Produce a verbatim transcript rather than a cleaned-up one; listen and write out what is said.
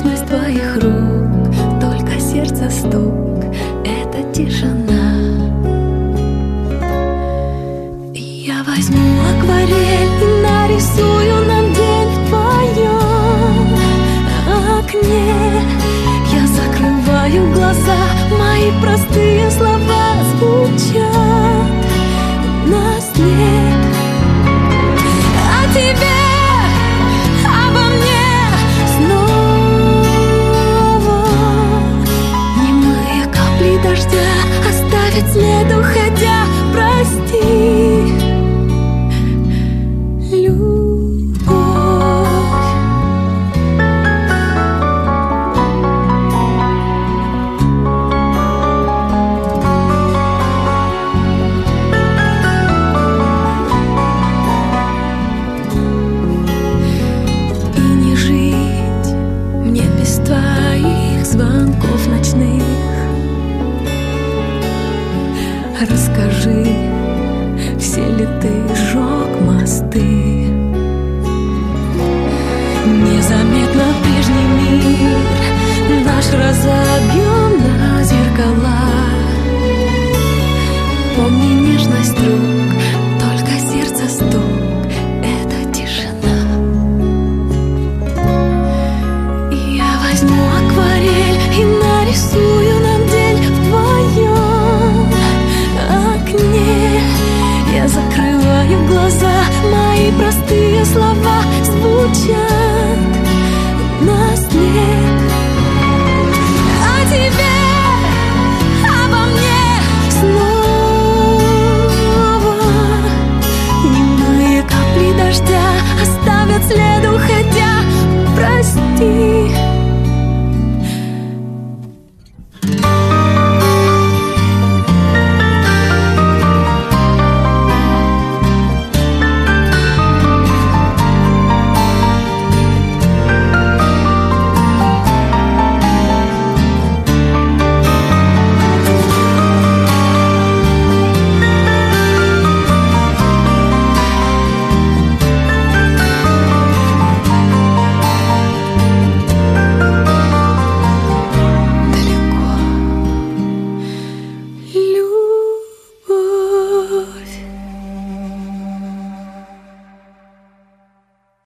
нежность твоих рук, только сердце стук — это тишина. И я возьму акварель и нарисую нам день в твоем окне. Я закрываю глаза, мои простые слова звучат на снег. О тебе, обо мне снова немые капли дождя оставят след, уходя. Прости, любовь. И не жить мне без твоих звонков ночных. Расскажи, все ли ты сжег мосты? Незаметно прежний мир наш разобьем на зеркала. Помни нежность рук, только сердце стук — это тишина. И я возьму акварель и нарисую нам день в твоем окне. Я закрываю глаза, мои простые слова звучат